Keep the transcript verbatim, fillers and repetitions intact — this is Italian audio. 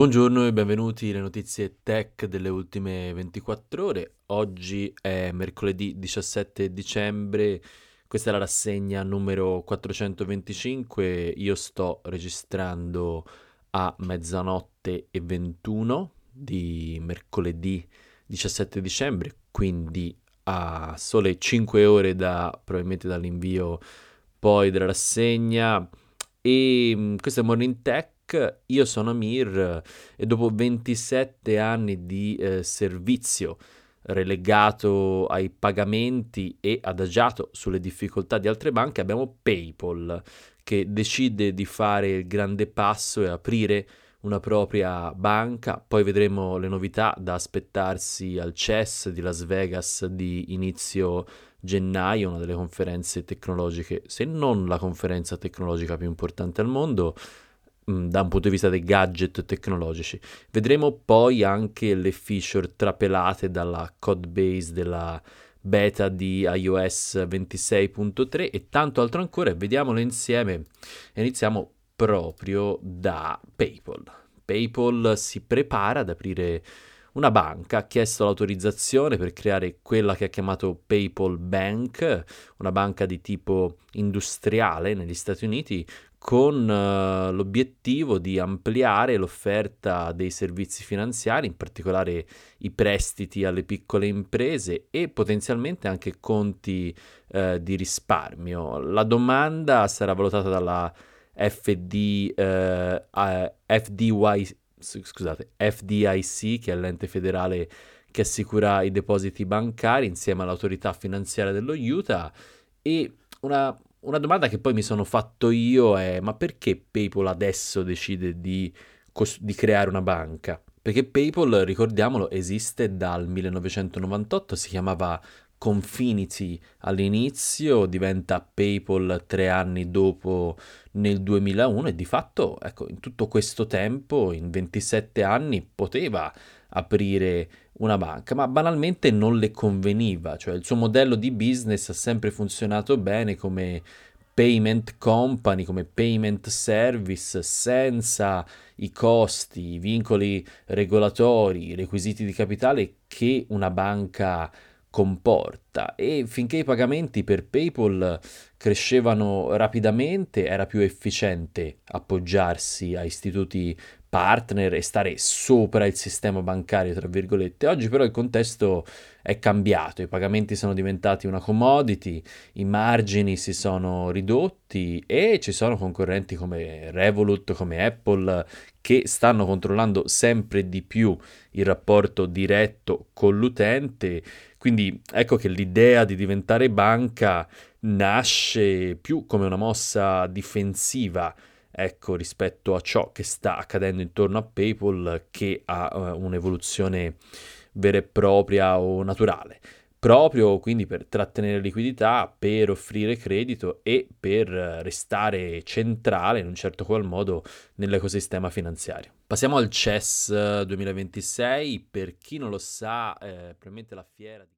Buongiorno e benvenuti alle notizie tech delle ultime ventiquattro ore. Oggi è mercoledì diciassette dicembre, questa è la rassegna numero quattrocentoventicinque. Io sto registrando a mezzanotte e ventuno di mercoledì diciassette dicembre, quindi a sole cinque ore da probabilmente dall'invio poi della rassegna. E mm, questo è Morning Tech. Io sono Amir e dopo ventisette anni di eh, servizio relegato ai pagamenti e adagiato sulle difficoltà di altre banche, abbiamo PayPal che decide di fare il grande passo e aprire una propria banca. Poi vedremo le novità da aspettarsi al C E S di Las Vegas di inizio gennaio, una delle conferenze tecnologiche, se non la conferenza tecnologica più importante al mondo, mh, da un punto di vista dei gadget tecnologici. Vedremo poi anche le feature trapelate dalla code base della beta di iOS ventisei punto tre e tanto altro ancora, e vediamole insieme. E iniziamo proprio da PayPal. PayPal si prepara ad aprire una banca, ha chiesto l'autorizzazione per creare quella che ha chiamato PayPal Bank, una banca di tipo industriale negli Stati Uniti, con uh, l'obiettivo di ampliare l'offerta dei servizi finanziari, in particolare i prestiti alle piccole imprese e potenzialmente anche conti uh, di risparmio. La domanda sarà valutata dalla F D, uh, F D Y, scusate, F D I C, che è l'ente federale che assicura i depositi bancari, insieme all'autorità finanziaria dello Utah. E una, una domanda che poi mi sono fatto io è: ma perché PayPal adesso decide di, cos- di creare una banca? Perché PayPal, ricordiamolo, esiste dal millenovecentonovantotto, si chiamava Confinity all'inizio, diventa PayPal tre anni dopo nel duemilauno, e di fatto, ecco, in tutto questo tempo, in ventisette anni, poteva aprire una banca, ma banalmente non le conveniva, cioè il suo modello di business ha sempre funzionato bene come payment company, come payment service, senza i costi, i vincoli regolatori, i requisiti di capitale che una banca comporta. E finché i pagamenti per PayPal crescevano rapidamente, era più efficiente appoggiarsi a istituti partner e stare sopra il sistema bancario, tra virgolette. Oggi però il contesto è cambiato, i pagamenti sono diventati una commodity, i margini si sono ridotti e ci sono concorrenti come Revolut, come Apple, che stanno controllando sempre di più il rapporto diretto con l'utente. Quindi ecco che l'idea di diventare banca nasce più come una mossa difensiva, ecco, rispetto a ciò che sta accadendo intorno a PayPal, che ha uh, un'evoluzione vera e propria o naturale, proprio quindi per trattenere liquidità, per offrire credito e per restare centrale in un certo qual modo nell'ecosistema finanziario. Passiamo al C E S duemilaventisei. Per chi non lo sa, eh, probabilmente la fiera di